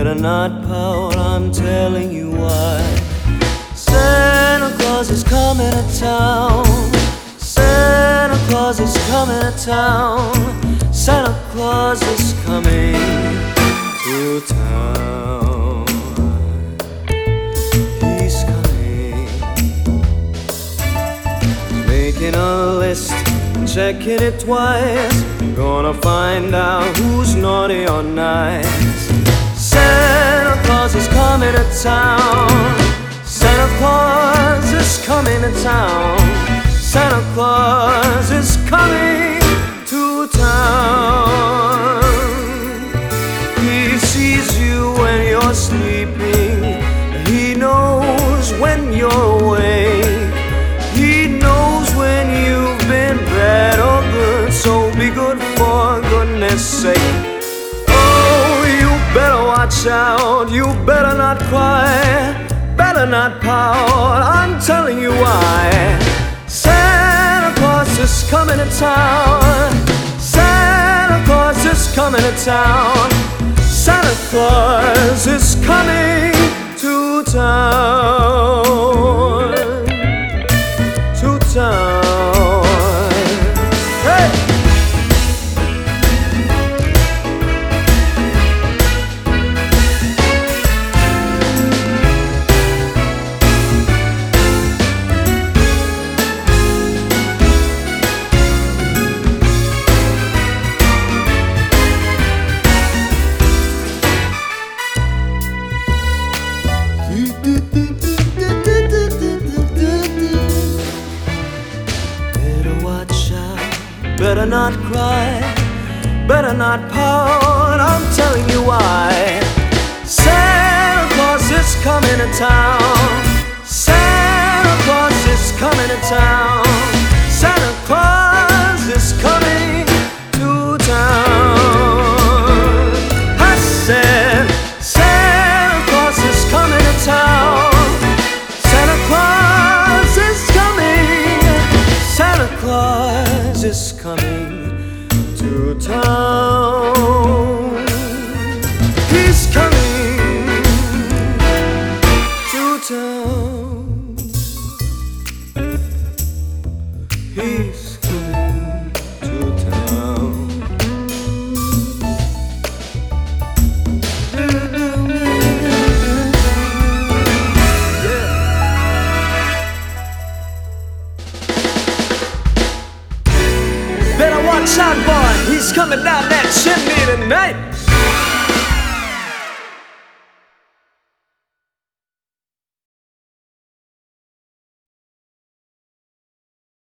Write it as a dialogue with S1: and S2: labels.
S1: better not pout, I'm telling you why. Santa Claus is coming to town. Santa Claus is coming to town. Santa Claus is coming to town. He's coming. Making a list, checking it twice. Gonna find out who's naughty or nice. Santa Claus is coming to town. Santa Claus is coming to town. Santa Claus is coming to town. He sees you when you're sleeping. He knows when you're awake. He knows when you've been bad or good. So be good for goodness sake. Oh, you better watch out. You better not cry. Better not pout. I'm telling you why. Santa Claus is coming to town. Santa Claus is coming to town. Santa Claus is coming to town. To town. Hey! Better watch out, better not cry, better not pout, I'm telling you why. Santa Claus is coming to town. Santa Claus is coming to town. Santa Claus is coming to town. I said Santa Claus is coming to town. Santa Claus is coming. Santa Claus is coming to town. He's coming to town. He's coming to town. Better watch out, boy, he's coming down that chimney tonight.